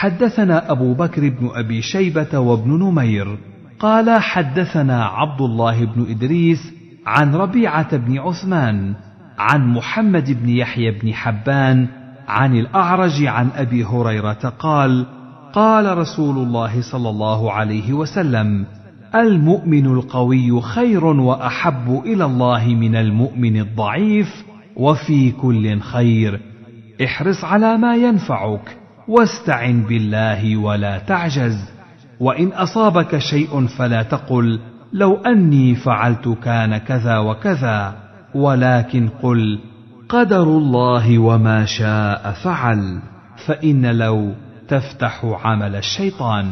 حدثنا أبو بكر بن أبي شيبة وابن نمير قال حدثنا عبد الله بن إدريس عن ربيعة بن عثمان عن محمد بن يحيى بن حبان عن الأعرج عن أبي هريرة قال قال رسول الله صلى الله عليه وسلم: المؤمن القوي خير وأحب إلى الله من المؤمن الضعيف، وفي كل خير، احرص على ما ينفعك واستعن بالله ولا تعجز، وإن أصابك شيء فلا تقل لو أني فعلت كان كذا وكذا، ولكن قل قدر الله وما شاء فعل، فإن لو تفتح عمل الشيطان.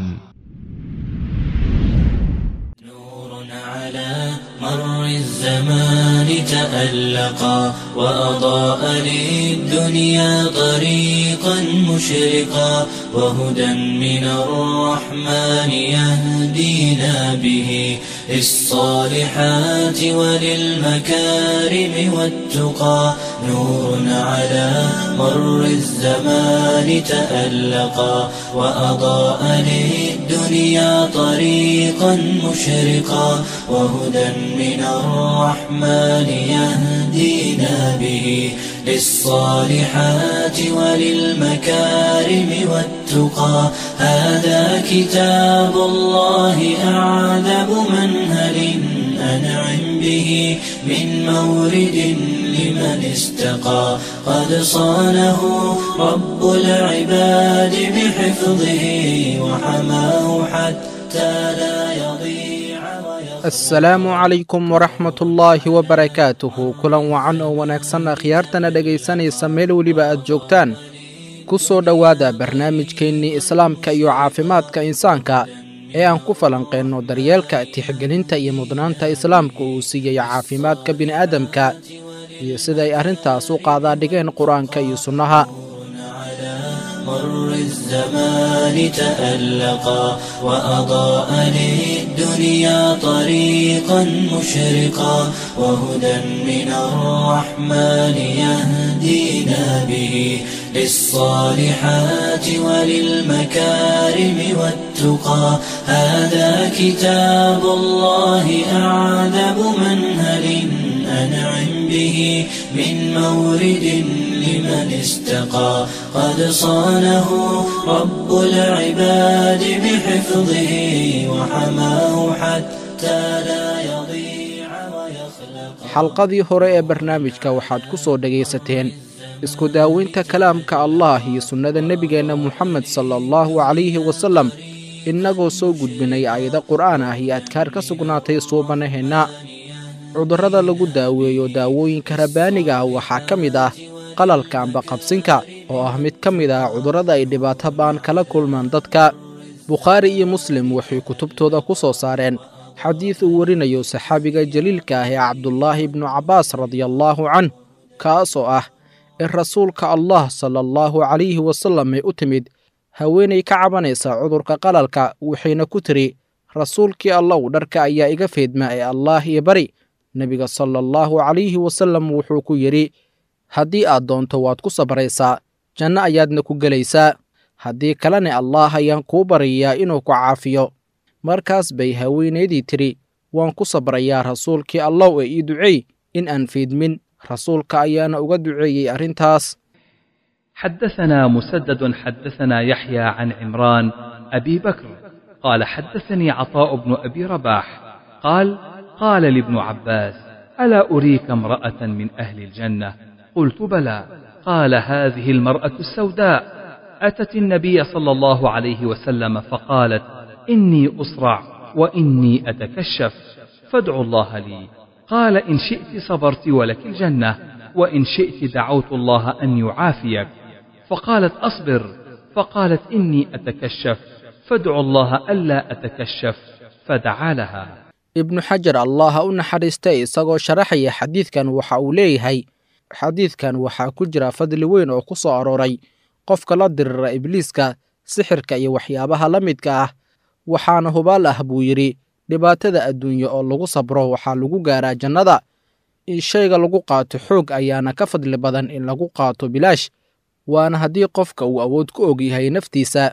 نور على مر الزمان تألقا وأضاء للدنيا طريقا مشرقا، وهدى من الرحمن يهدينا به للصالحات وللمكارم والتقى. نور على مر الزمان تألقا وأضاء للدنيا طريقا مشرقا، وهدى من الرحمن يهدينا به للصالحات وللمكارم والتقى. هذا كتاب الله أعذب منهل أنعم به من مورد لمن استقى، قد صانه رب العباد بحفظه وحماه حتى لا يضيع. السلام عليكم ورحمة الله وبركاته. kulan wacan oo wanaagsan akhyaartana dhegaysanaysa meel waliba aad joogtaan, ku soo dhowaada barnaamijkeennii islaamka iyo caafimaadka insaanka ee aan ku falanqeyno daryeelka, tixgelinta iyo mudnaanta islaamka uu siiyey caafimaadka bini'aadamka iyo sida ay arrintaas u qaadaadhigeen qur-aanka iyo sunnaha. مر الزمان تألقا وأضاء للدنيا طريقا مشرقا، وهدى من الرحمن يهدينا به للصالحات وللمكارم والتقى. هذا كتاب الله أعذب منهل أنعم به من مورد لمن استقى، قد صانه رب العباد بحفظه وحماه حتى لا يضيع ويخلق. xalqadii hore ee barnaamijka waxaad ku soo dhagaysateen isku daaweynta kalaamka Allah iyo sunnada nebigeenna Muhammad sallallahu alayhi wasallam, innagoo soo gudbinay aayado qur'aan ah iyo adkaar ka sugnaatay suubanaheena. cudurrada lagu daaweeyo daawooyinka rabbaaniga ah waxaa ka mid ah qalalka amba qabsinka, oo ah mid ka mid ah cudurrada ay dhibaato ba'an kala kulmaan dadka. bukhaari iyo muslim waxay kutubtooda ku soo saareen xadiid uu warinayo saxaabiga jaliilka ah ee cabdullaahi ibnu cabbaas radiyallaahu canh, kaasoo ah in rasuulka allah sallallahu calayhi wasallam ay u timid haweenay ka cabanaysa cudurka qalalka, waxayna ku tiri: rasuulkii allow, dharka ayaa iga feedma ee allaah iyo bari. nebiga sallallahu calayhi wasallam wuxuu ku yidhi: haddii aad doonto waad ku sabraysaa, janno ayaadna ku gelaysaa, haddii kalena allaah ayaan kuu baryayaa inuu ku caafiyo. markaas bay haweenaydii tidhi: waan ku sabrayaa rasuulkii allow, ee ii duceey in aan feedmin. rasuulka ayaana uga duceeyey arrintaas. حدثنا مسدد حدثنا يحيى عن عمران أبي بكر قال حدثني عطاء بن أبي رباح قال قال لابن عباس: ألا أريك امرأة من أهل الجنة؟ قلت: بلى. قال: هذه المرأة السوداء أتت النبي صلى الله عليه وسلم فقالت: إني أصرع وإني أتكشف فادعوا الله لي. قال: إن شئت صبرت ولك الجنة، وإن شئت دعوت الله أن يعافيك. فقالت: أصبر. فقالت: إني أتكشف فادعوا الله ألا أتكشف، فدعا لها. ibnu xajar allah u naxariistay isagoo sharaxaya xadiidkan waxa uu leeyahay: xadiidkan waxaa ku jira fadli weyn oo ku soo arooray qofka la dirira ibliiska, sixirka iyo waxyaabaha la midka ah. waxaana hubaal ah buu yidhi, dhibaatada adduunye oo lagu sabro waxaa lagu gaaraa jannada. in shayga lagu qaato xoog ayaana ka fadli badan in lagu qaato bilaash, waana haddii qofka uu awood ku og yahay naftiisa.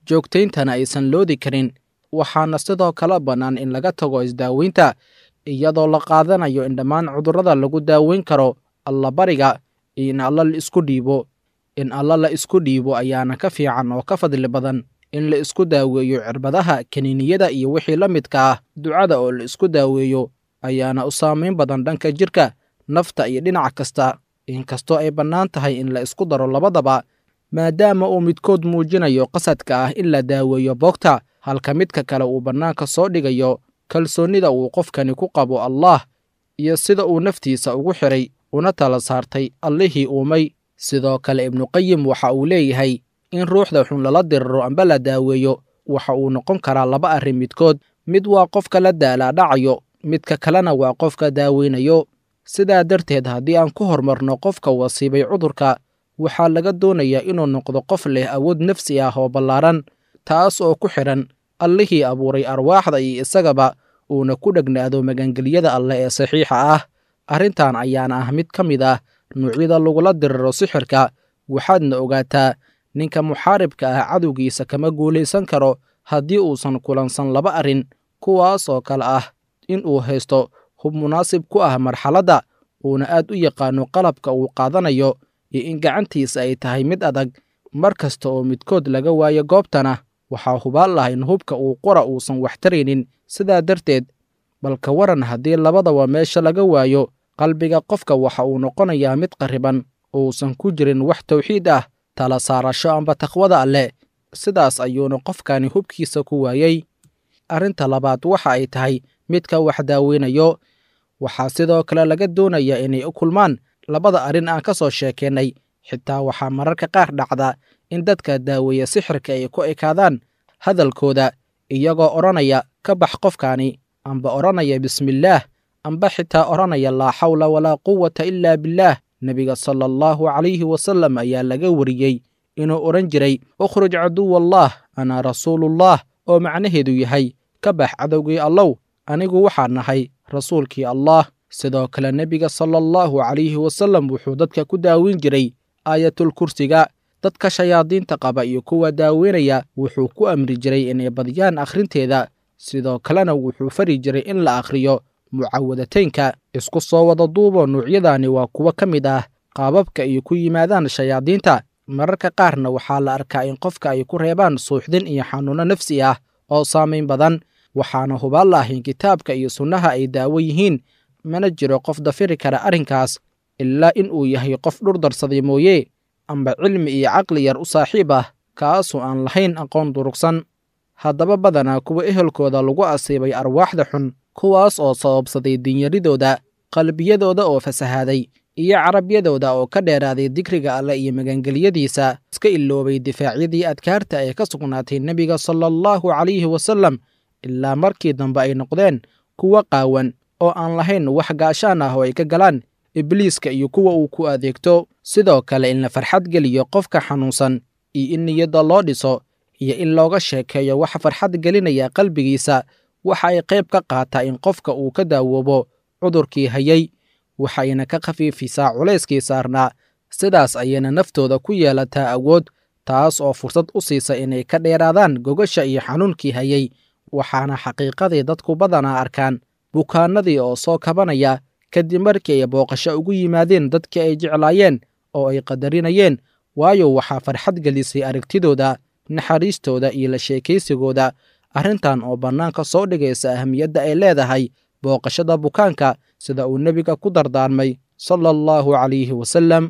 joogtayntana aysan loodi karin. waxaana sidoo kale bannaan in laga tago isdaaweynta iyadoo la qaadanayo in dhammaan cudurrada lagu daaweyn karo allabariga iyo in alla la isku dhiibo. in alla la isku dhiibo ayaana ka fiican oo ka fadli badan in la isku daaweeyo cirbadaha, kaniiniyada iyo wixii la midka ah. ducada oo la isku daaweeyo ayaana u saamayn badan dhanka jirka, nafta iyo dhinac kasta, inkastoo ay bannaan tahay in la isku daro labadaba, maadaama uu midkood muujinayo qasadka ah in la daaweeyo boogta, halka midka kale uu bannaanka soo dhigayo kalsoonnida uu qofkani ku qabo allaah iyo sida uu naftiisa ugu xiray una tala saartay allihii uumay. sidoo kale ibnuqayim waxa uu leeyahay in ruuxda xun lala diriro amba la daaweeyo waxa uu noqon karaa laba arrin midkood. mid waa qofka la daalaadhacayo, midka kalena waa qofka daaweynayo. sidaa darteed haddii aan ku hormarno qofka wasiibay cudurka, waxaa laga doonayaa inuu noqdo qof leh awood nafsi ah oo ballaaran, taas oo ku xidhan allihii abuuray arwaaxda iyo isagaba, uuna ku dhegnaado magangelyada alleh ee saxiixa ah. arrintan ayaana ah mid ka mid ah nuucyada lagula diriro sixirka. waxaadna ogaataa ninka muxaaribka ah cadowgiisa kama guulaysan karo haddii uusan kulansan laba arrin, kuwaas oo kale ah in uu haysto hub munaasib ku ah marxaladda, uuna aad u yaqaano qalabka uu qaadanayo, iyo in gacantiisa ay tahay mid adag. mar kasta oo midkood laga waayo goobtana waxaa hubaal ah in hubka uu qora uusan wax taraynin. sidaa darteed balka waran haddii labadaba meesha laga waayo, qalbiga qofka waxa uu noqonayaa mid qarriban oo uusan ku jirin wax tawxiid ah, tala saarasho amba taqwada alleh. sidaas ayuuna qofkani hubkiisa ku waayey. arrinta labaad waxa ay tahay midka wax daaweynayo. waxaa sidoo kale laga doonayaa inay u kulmaan labada arrin aan ka soo sheekeennay. xitaa waxaa mararka qaar dhacda in dadka daaweeya sixirka ay ku ekaadaan hadalkooda iyagoo odhanaya ka bax qofkani, amba odhanaya bismillaah, amba xitaa odhanaya laa xawla walaa quwata ilaa billaah. nebiga sala allahu calayhi wasallam ayaa laga wariyey inuu odhan jiray ukhruj caduwallaah ana rasuulullaah, oo macnaheedu yahay ka bax cadowgii allow, anigu waxaan nahay rasuulkii allaah. sidoo kale nebiga sala allahu calayhi wasallam wuxuu dadka ku daaweyn jiray aayatulkursiga. dadka shayaadiinta qaba iyo kuwa daaweynaya wuxuu ku amri jiray inay badiyaan akhrinteeda. sidoo kalena wuxuu fari jiray in la akhriyo mucawadateynka. isku soo wada duubo nuucyadani waa kuwo ka mid ah qaababka ay ku yimaadaan shayaadiinta. mararka qaarna waxaa la arkaa in qofka ay ku reebaan suuxdin iyo xanuunno nafsi ah oo saamayn badan. waxaana hubaal ah in kitaabka iyo sunnaha ay daawo yihiin, mana jiro qof dafiri kara arrinkaas ilaa in uu yahay qof dhurdarsaday mooye, amba cilmi iyo caqli yar u saaxiib ah, kaasoo aan lahayn aqoon durugsan. haddaba badanaa kuwa ehelkooda lagu asiibay arwaaxda xun, kuwaas oo sababsaday dinyaridooda, qalbiyadooda oo fasahaaday, iyo carabyadooda oo ka dheeraaday dikriga alle iyo magangelyadiisa, iska iloobay difaacyadii adkaarta ee ka sugnaatay nebiga sala allahu calayhi wasallam, ilaa markii dambe ay noqdeen kuwa qaawan oo aan lahayn wax gaashaan ah oo ay ka galaan ibliiska iyo kuwa uu ku adeegto. sidoo kale in la farxad geliyo qofka xanuunsan iyo in niyadda loo dhiso iyo in looga sheekeeyo waxa farxad gelinaya qalbigiisa, waxa ay qayb ka qaataa in qofka uu ka daawoobo cudurkii hayay, waxayna ka khafiifisaa culayskii saarnaa. sidaas ayayna naftooda ku yeelataa awood, taas oo fursad u siisa inay ka dheeraadaan gogasha iyo xanuunkii hayay. waxaana xaqiiqadii dadku badanaa arkaan bukaanadii oo soo kabanaya kadib markii ay booqasho ugu yimaadeen dadkii ay jeclaayeen oo ay qadarinayeen, waayo waxaa farxad gelisay aragtidooda, naxariistooda iyo la sheekaysigooda. arrintan oo bannaanka soo dhigaysa ahamiyadda ay leedahay booqashada bukaanka, sida uu nebiga ku dardaarmay sala allahu calayhi wasallam.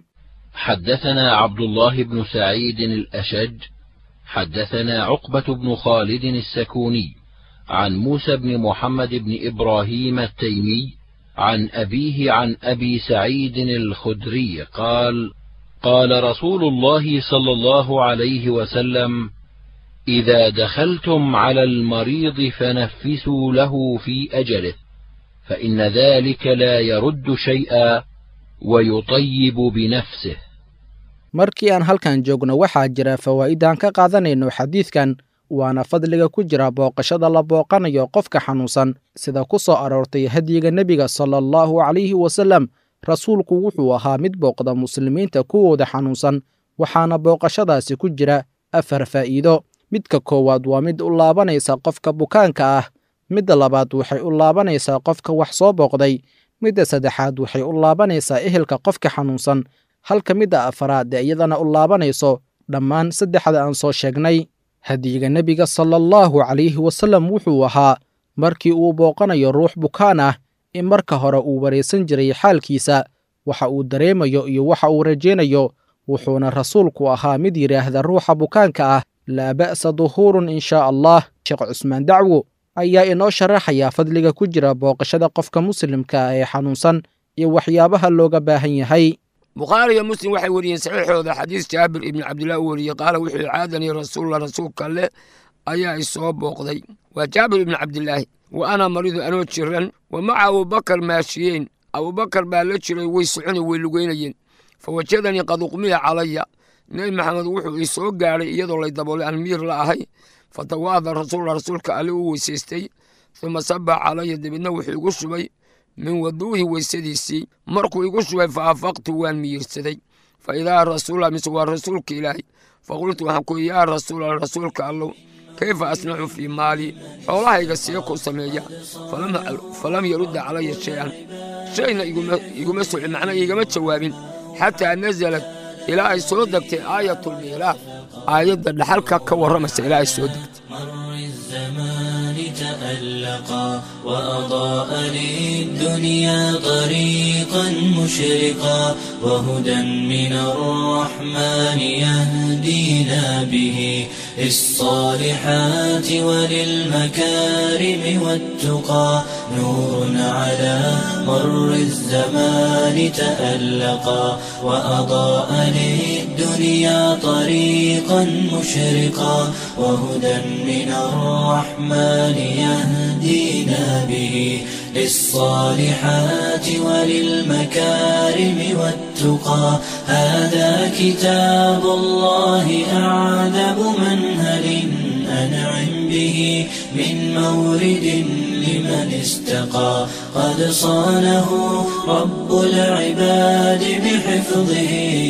حدثنا عبد الله بن سعيد الأشج حدثنا عقبة بن خالد السكوني عن موسى بن محمد بن إبراهيم التيمي عن أبيه عن أبي سعيد الخدري قال قال رسول الله صلى الله عليه وسلم إذا دخلتم على المريض فنفسوا له في أجله فإن ذلك لا يرد شيئا ويطيب بنفسه. markii aan halkan joogno waxaa jira fawaa'idaan ka qaadanayno xadiidkan, waana fadliga ku jira booqashada la booqanayo qofka xanuunsan, sida ku soo aroortay hadyiga nebiga sala allahu calayhi wasallam. rasuulku wuxuu ahaa mid booqda muslimiinta kuwooda xanuunsan, waxaana booqashadaasi ku jira 4 faa'iido. midka koowaad waa mid u laabanaysa qofka bukaanka ah, midda labaad waxay u laabanaysaa qofka wax soo booqday, midda saddexaad waxay u laabanaysaa ehelka qofka xanuunsan, halka midda afaraad ee iyadana u laabanayso dhammaan saddexda aan soo sheegnay. hadyiga nebiga sala allahu calayhi wasallam wuxuu ahaa markii uu booqanayo ruux bukaan ah in marka hore uu waraysan jiray xaalkiisa, waxa uu dareemayo iyo waxa uu rajaynayo, wuxuuna rasuulku ahaa mid yidhaahda ruuxa bukaanka ah laa ba'sa duhuurun in shaa allah. sheekh cusmaan dacwo ayaa inoo sharaxaya fadliga ku jira booqashada qofka muslimka ah ee xanuunsan iyo waxyaabaha looga baahan yahay. bukhaari iyo muslim waxay wariyeen saxiixooda xadiis jaabir ibni cabdillah u wariyey qaala wuxuu caadanii rasuulullah rasuulka alle ayaa isoo booqday. waa jaabir ibni cabdillaahi. wa ana maridu anoo jiran wa maca abubakar maashiyeen. abubakar baa la jiray, way soconi way lugeynayeen. fa wajadanii qad uqmiya calaya. nebi maxamed wuxuu ii soo gaadhay iyadoo lay daboolay aan miir la ahay. fatawaada rasuulullah rasuulka alle uu weysaystay. uma saba calaya, dabeedna wuxuu igu shubay min waduuhi weysadiisii. markuu igu shubay fa afaqtu waan miyirsaday. fa idaa rasuula mise waa rasuulka ilaahay. faqultu waxaan ku yaa rasuula rasuulka allow kayfa asnacu fii maali, xoolahayga see ku sameeya. falam yarudda calaya shay-an, shayna iguma soci, macna igama jawaabin, xataa nasalad ilaa ay soo degtay aayatulmiiraaf, aayadda dhaxalka ka warramaysa ilaa ay soo degtay. تألقا وأضاء للدنيا طريقا مشرقا وهدى من الرحمن يهدينا به للصالحات وللمكارم والتقى نور على مر الزمان تألقا وأضاء للدنيا طريقا مشرقا وهدى من الرحمن يهدينا به للصالحات وللمكارم والتقى هذا كتاب الله أعذب منهل أنعم به من مورد لمن استقى قد صانه رب العباد بحفظه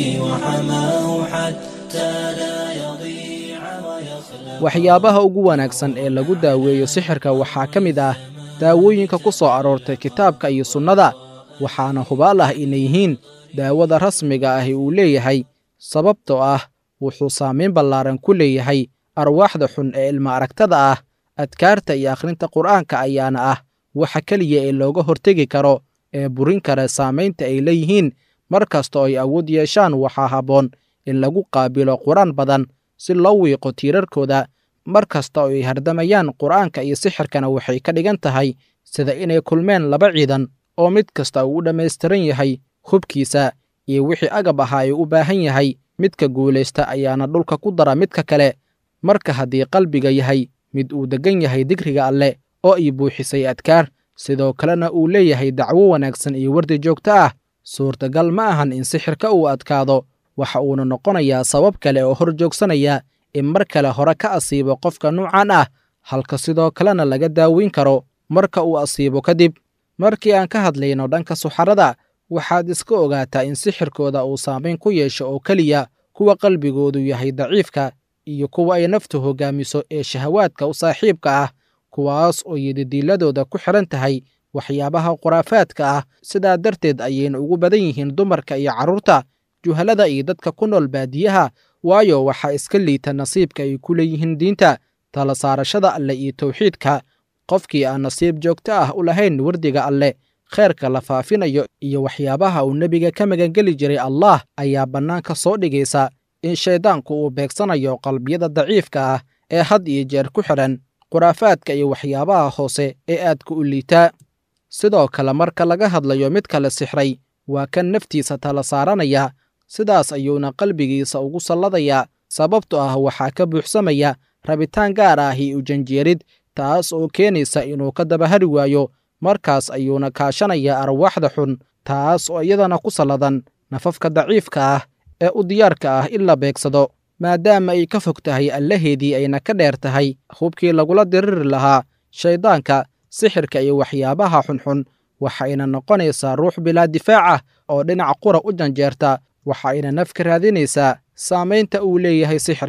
وحماه حتى لا يضيع ويخلق. waxyaabaha ugu wanaagsan ee lagu daaweeyo sixirka waxaa ka mid ah daawooyinka ku soo aroortay kitaabka iyo sunnada, waxaana hubaal ah inay yihiin daawada rasmiga ah uu leeyahay, sababtoo ah wuxuu saamayn ballaaran ku leeyahay arwaaxda xun ee ilma aragtada ah. adkaarta iyo akhrinta qur'aanka ayaana ah waxa keliya ee looga hortegi karo ee burin kara saamaynta ay leeyihiin. mar kasta oo ay awood yeeshaan waxaa habboon in lagu qaabilo qur'aan badan si loo wiiqo tiirarkooda. mar kasta oo ay hardamayaan qur'aanka iyo sixirkana waxay ka dhigan tahay sida inay kulmeen laba ciidan oo mid kasta uu u dhammaystiran yahay hubkiisa iyo wixii agab ahaa ay u baahan yahay. midka guulaysta ayaana dhulka ku dara midka kale. marka haddii qalbiga yahay mid uu deggan yahay dikriga alle oo ay buuxisay adkaar, sidoo kalena uu leeyahay dacwo wanaagsan iyo wardi joogto ah, suurtagal ma ahan in sixirka uu adkaado. waxa uuna noqonayaa sabab kale oo hor joogsanaya in mar kale hore ka asiibo qofka nuucan ah, halka sidoo kalena laga daaweyn karo marka uu asiibo kadib. markii aan ka hadlayno dhanka suxarada, waxaad iska ogaataa in sixirkooda uu saamayn ku yeesho oo keliya kuwa qalbigoodu yahay daciifka iyo kuwa ay naftu hoggaamiso ee shahawaadka u saaxiibka ah, kuwaas oo yadidiiladooda ku xidhan tahay waxyaabaha khuraafaadka ah. sidaa darteed ayayna ugu badan yihiin dumarka iyo carruurta, juhalada iyo dadka ku nool baadiyaha, waayo waxaa iska liita nasiibka ay ku leeyihiin diinta, tala saarashada alle iyo tawxiidka. qofkii aan nasiib joogto ah u lahayn wardiga alle, khayrka la faafinayo iyo waxyaabaha uu nebiga ka magangeli jiray allah, ayaa bannaanka soo dhigaysa in shayddaanku uu beegsanayo qalbiyada daciifka ah ee had iyo jeer ku xidhan khuraafaadka iyo waxyaabaha hoose ee aadka u liitaa. sidoo kale marka laga hadlayo midka la sixray, waa kan naftiisa tala saaranaya, sidaas ayuuna qalbigiisa ugu salladayaa, sababtoo ah waxaa ka buuxsamaya rabitaan gaar ah iyo ujanjeerid, taas oo keenaysa inuu ka dabahari waayo. markaas ayuuna kaashanayaa arwaaxda xun, taas oo iyadana ku salladan nafafka daciifka ah ee u diyaarka ah in la beegsado, maadaama ay ka fog tahay allaheedii ayna ka dheer tahay hubkii lagula diriri lahaa shayddaanka, sixirka iyo waxyaabaha xunxun. waxayna noqonaysaa ruux bilaa difaac ah oo dhinac qura u janjeerta, waxayna naf ka raadinaysaa saamaynta uu leeyahay sixirka.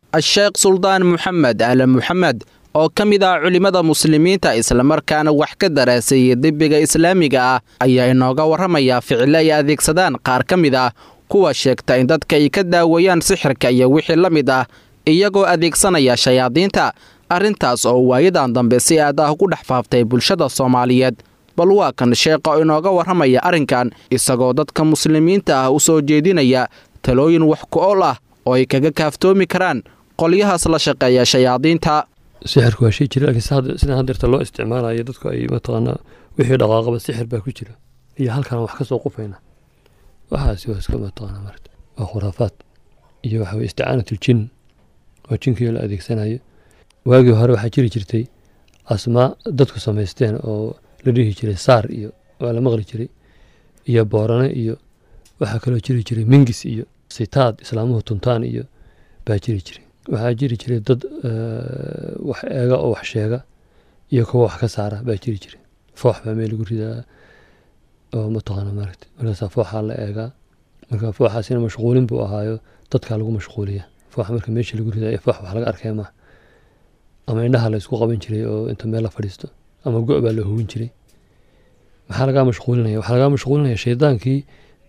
الشيخ سلطان محمد آل محمد oo ka mid ah culimada muslimiinta isla markaana wax ka daraasay dibbiga islaamiga ah ayaa inooga waramaya ficil ay adeegsadaan qaar ka mid ah kuwa sheegta in dadka ay ka daawayaan sixirka iyo wixii la mid ah iyagoo adeegsanaya shayaadiinta arrintaas oo waayadan dambe si aad ah ugu dhex faaftay bulshada Soomaaliyeed bal waa kan sheekha inooga waramaya arrinkan isagoo dadka muslimiinta ah u soo jeedinaya talooyin wax ku ool ah oo ay kaga kaaftoomi karaan qolyahaas la shaqeeya shayaadiinta sixirku waa shay jira laakiin sida hadda loo isticmaalayo dadku ay mataqaana wixii dhaqaaqaba sixir baa ku jira iyo halkan wax ka soo qufayna waxaas waa iska mataqaana marta waa khuraafaad iyo waxa isticaanatul jin oo jinkii la adeegsanayo waagii hore waxa jiri jirtay asmaa dadku samaysteen oo la dhihi jiray saar iyo waa la maqli jiray iyo boorane iyo waxa kale oo jiri jiray mingis iyo sitaad islaamuhu tuntaan iyo baa jiri jiray waxaa jiri jiray dad wax eega oo wax sheega iyo kuwa wax ka saara baa jiri jiray foox baa meel lagu ridaa oo mataqaana maaragta markaasaa fooxaa la eegaa marka fooxaasina mashquulin buu ahaayo dadkaa lagu mashquuliya fooxa marka meesha lagu ridaa ee foox wax laga arkaya maaha ama indhaha la isku qaban jiray oo inta meel la fadhiisto ama go' baa la hubin jiray maxaa lagaa mashquulinaya waxaa lagaa mashquulinaya shaydaankii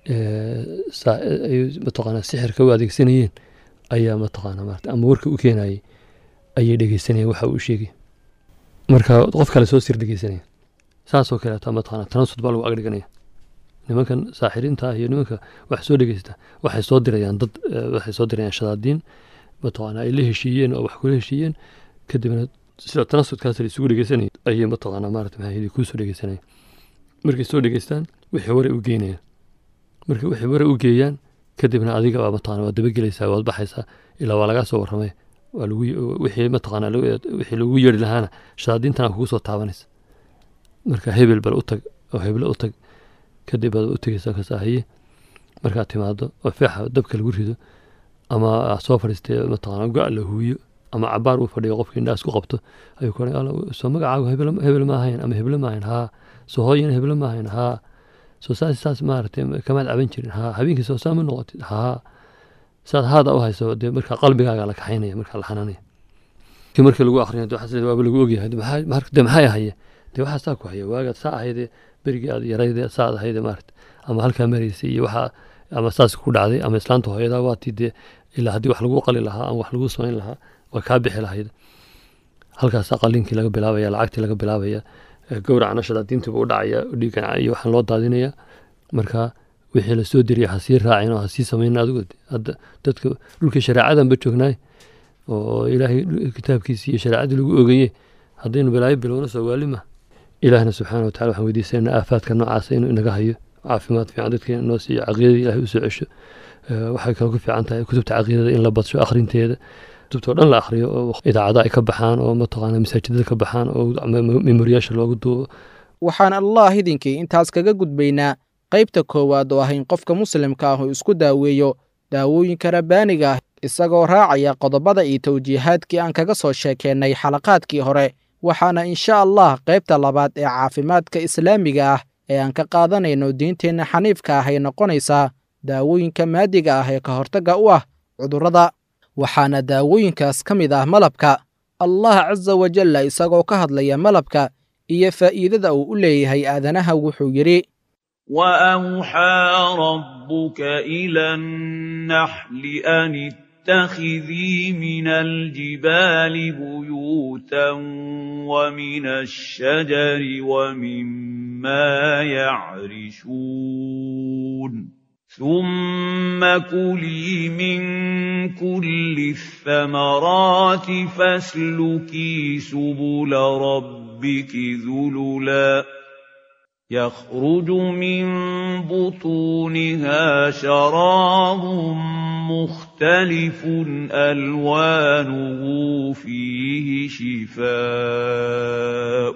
mataqaana sixirka u adeegsanayeen ayaa mataqaana maarta ama warka u keenayay ayay dhegeysanayeen waxa uu sheegay marka qof kale soo sir dhegeysanaya saasoo kale taa mataqaana tanasud baa lagu agdhiganaya nimankan saaxiriinta iyo nimanka wax soo dhegeysta waxay soo dirayaan dad waxay soo dirayaan shadaadiin mataqaana ay la heshiiyeen oo wax kula heshiiyeen kadibna sida tanasudkaas la isugu dhegeysanayay ayay mataqaana maarta maxay ku soo dhegeysanayaan markay soo dhegeystaan wixii hore u geynayaan markay wixii hore u geeyaan kadibna adiga baa mataqaana waa dabagelaysaa waad baxaysaa ilaa waa laga soo warramay waa lagu wixii mataqaana wixii lagu yeeri lahaana shadaadiintana kugu soo taabanaysa marka hebel bal u tag oo hebel u tag kadib baad u tagaysaa ka saahiye markaad timaado oo feexa dabka lagu rido ama soo fadhiistay mataqaana go' la huwiyo ama cabaar uu fadhiyo qofka indhaas ku qabto ayuu ku leeyahay soo magacaagu hebel ma ahayn ama hebel ma ahayn haa soo hooyana hebel ma ahayn haa soo saas maartay kamaad caban jirin haa habeenkii soo saama noqotid haa saad haada u hayso dee marka qalbigaaga la kaxaynaya marka la xanaanaya kii markii lagu akhriyo waxa waa lagu ogyahay maxay ahaye dee waxa saa ku haya waagaad saa ahayd berigii aad yarayd saad ahayd maartay ama halka mareysay iyo waxa ama saas ku dhacday ama islaanta hooyada waa tidee ilaa hadii wax lagu qali lahaa ama wax lagu samayn lahaa waa ka bixi lahayd halkaas qalinkii laga bilaabaya lacagtii laga bilaabaya gowracna shadaadiintu u dhacaya dhiigan iyo waxaan loo daadinaya marka wixii la soo diriyay hasii raacin oo hasii sameeyna adigu hadda dadka dhulka shariicadan ba joognay oo ilaahay kitaabkiisa iyo shariicada lagu ogeeyay hadaynu balaayo bilowna soo waalima ilaahna subxaanahu wa ta'aala waxaan weydiisanaa aafaadka noocaas inuu inaga hayo caafimaad fiican dadkeena noo siiyo aqoonta ilaahay u soo cesho waxay kale ku fiican tahay kutubta aqoonta in la badsho akhrinteeda kutubta dhan la akhriyo oo idaacada ay ka baxaan oo mataqaana masaajidada ka baxaan oo memoriyaasha loogu duubo waxaan allah idinkii intaas kaga gudbaynaa qaybta koowaad oo ah in qofka muslimka ah uu isku daaweeyo daawooyinka rabbaaniga ah isagoo raacaya qodobada iyo tawjiihaadkii aan kaga soo sheekeennay xalaqaadkii hore waxaana insha allah qaybta labaad ee caafimaadka islaamiga ah ee aan ka qaadanayno diinteenna xaniifka ah ay noqonaysaa daawooyinka maadiga ah ee ka hortagga u ah cudurrada waxaana daawooyinkaas ka mid ah malabka allah caza wajalla isagoo ka hadlaya malabka iyo faa'iidada uu u leeyahay aadanaha wuxuu yidhi وأوحى ربك إلى النحل أن اتخذي من الجبال بيوتا ومن الشجر ومما يعرشون ثم كلي من كل الثمرات فاسلكي سبل ربك ذللا يخرج من بطونها شراب مختلف ألوانه فيه شفاء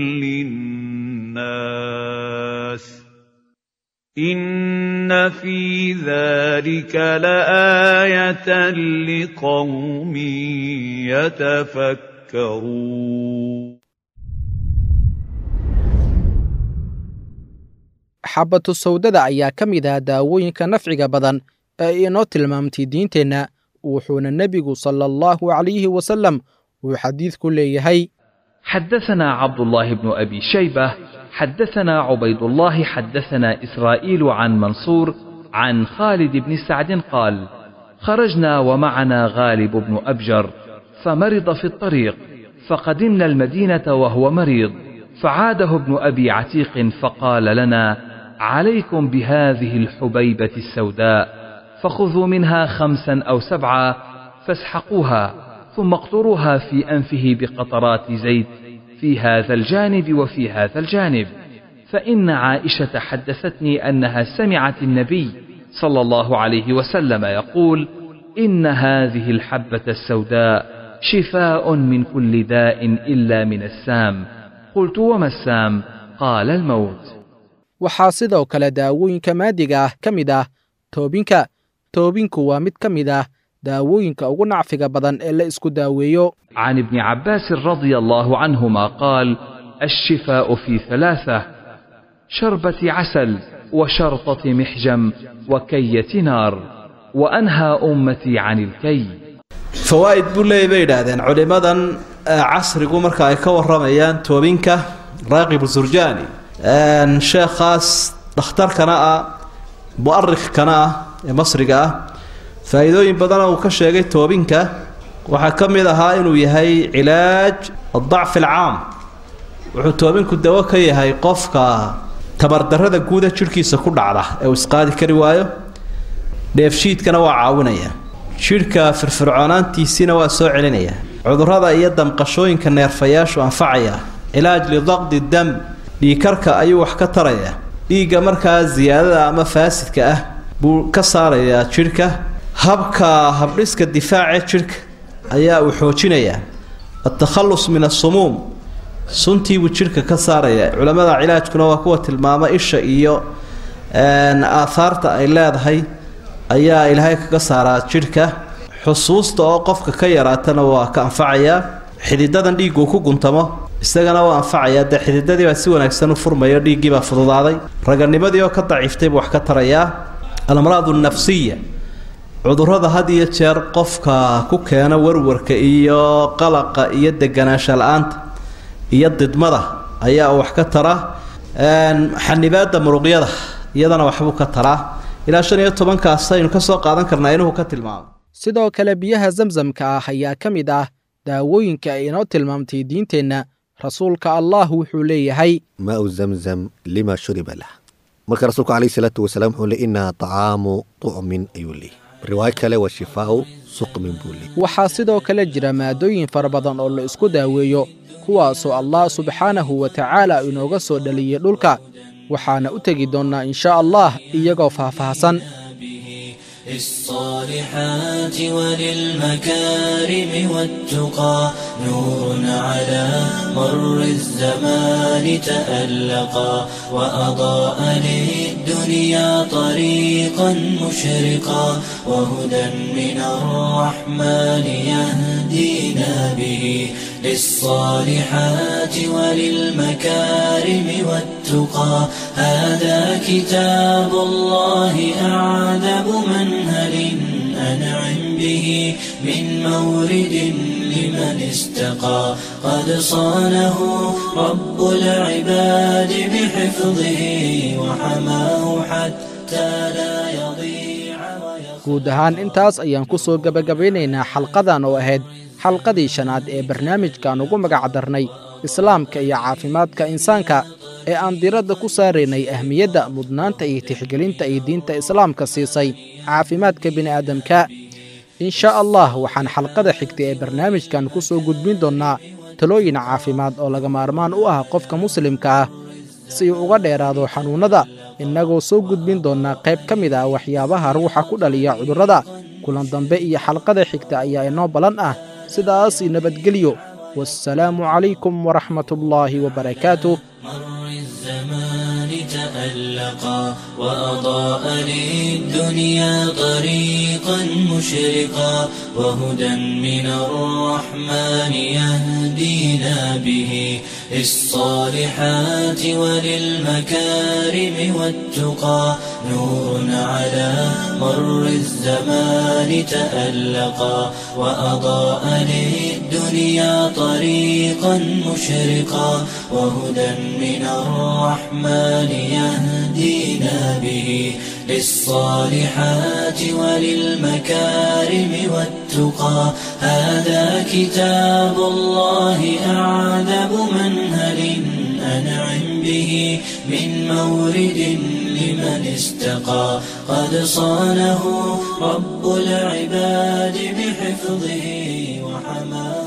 للناس إن في ذلك لآية لقوم يتفكرون xabatu sawdada ayaa ka mid ah daawooyinka nafciga badan ee inoo tilmaamtay diinteenna وحون النبي صلى الله عليه وسلم وحديث كل يهي حدثنا عبد الله بن أبي شيبة حدثنا عبيد الله حدثنا إسرائيل عن منصور عن خالد بن سعد قال خرجنا ومعنا غالب بن أبجر فمرض في الطريق فقدمنا المدينة وهو مريض فعاده ابن أبي عتيق فقال لنا عليكم بهذه الحبيبة السوداء فخذوا منها 5 أو 7 فاسحقوها ثم اقطروها في أنفه بقطرات زيت في هذا الجانب وفي هذا الجانب فإن عائشة حدثتني أنها سمعت النبي صلى الله عليه وسلم يقول إن هذه الحبة السوداء شفاء من كل داء إلا من السام قلت وما السام قال الموت وحاصدو كلا داوينك مادقة كمدة توبينك وامد كمدة daawooyinka ugu nacfiga badan ee la isku daaweeyo عن ابن عباس رضي الله عنهما قال الشفاء في 3 شربة عسل وشرطة محجم وكية نار وأنهى أمتي عن الكي فوائد بولي بيدادين علماء عصر مركا يكور رميان توبينك راغب الزرجاني شيخ خاص اختار كناء مؤرخ كناء مصرقة فايدوين بدنا وكشيغي توبينكا waxaa kamid ahaa inuu yahay cilaaj الضعف العام wuxuu toobinku dawo ka yahay qofka tabardarada guud ee jirkiisa ku dhacda ee isqaadi kari waayo dheefshiidkana waa caawinaya jirka firfircoonaantiisina waa soo celinaya cudurrada iyo damqashooyinka neerfayaashu anfacaya cilaaj lidaqdi dam dhiikarka ayuu wax ka taraya dhiiga markaa ziyaadada ama faasidka ah buu ka saaraya jirka habdhiska difaaca jirka ayaa uu xoojinaya التخلص من السموم suntii buu jirka ka saaraya culimada cilaajkuna waa kuwa tilmaama isha iyo aasaarta ay leedahay ayaa ilaahay kaga saaraa jirka xusuusta oo qofka ka yaraatana waa ka anfacaya xididadan dhiigu ku guntamo isagana waa anfacaya xididadii baa si wanaagsan u furmayo dhiigii baa fududaaday raganimadii oo ka daciiftay wax ka taraya al-amraad an-nafsiyya cudurrada had iyo jeer qofka ku keena warwarka iyo qalaqa iyo deganaansho la'aanta iyo didmada ayaa wax ka tara xanibaada muruqyada iyadana waxbu ka tara ilaa 15 kaas aynu ka soo qaadan karnaa inuu ka tilmaamo sidoo kale biyaha zamzamka ah ayaa kamid ah daawooyinka ay inoo tilmaamtay diinteenna rasuulka Allah wuxuu leeyahay maa'u zamzam lima shuriba lah marka rasuulku kaleey salaatu wasalaam wuxuu leeyahay inna ta'amu tu'min ayuli riwaayad kale waa shifaa suqmin buli waxaa sidoo kale jira maadooyin fara badan oo la isku daaweeyo kuwaasoo Allah subxaanahu wa ta'ala inooga soo dhaliyay dhulka waxaana u tagi doonaa insha Allah iyagoo faahfaahsan للصالحات وللمكارم والتقى نور على مر الزمان تألقا وأضاء للدنيا طريقا مشرقا وهدى من الرحمن يهدينا به للصالحات وللمكارم والتقى هذا كتاب الله أعذب منهل أنعم به من مورد لمن استقى قد صانه رب العباد بحفظه وحماه حتى لا يضيع guud ahaan intaas ayaan ku soo gabagabeynaynaa xalqadan oo ahayd xalqadii 5aad ee barnaamijkan ugu magac darnay islaamka iyo caafimaadka insaanka ee aan diradda ku saaraynay ahmiyadda mudnaanta iyo tixgelinta ay diinta islaamka siisay caafimaadka bini'aadamka insha Allah waxaan xalqada xigtay ee barnaamijkan ku soo gudbin doonaa talooyin caafimaad oo laga maarmaan u ah qofka muslimka ah si uu uga dheeraado xanuunada inagoo soo gudbin doonaa qayb ka mid ah waxyaabaha ruuxa ku dhaliya cudurrada kulan dambe iyo xalqada xigta ayaa inoo balan ah sidaas nabadgelyo والسلام عليكم ورحمة الله وبركاته مر الزمان تألقا وأضاء للدنيا طريقا مشرقا وهدى من الرحمن يهدينا به للصالحات وللمكارم والتقى نور على مر الزمان تألقا وأضاء للدنيا طريقا مشرقا وهدى من الرحمن يهدينا به للصالحات وللمكارم والتقى هذا كتاب الله أعذب منهل أنعم به من مورد لمن استقى قد صانه رب العباد بحفظه وحماه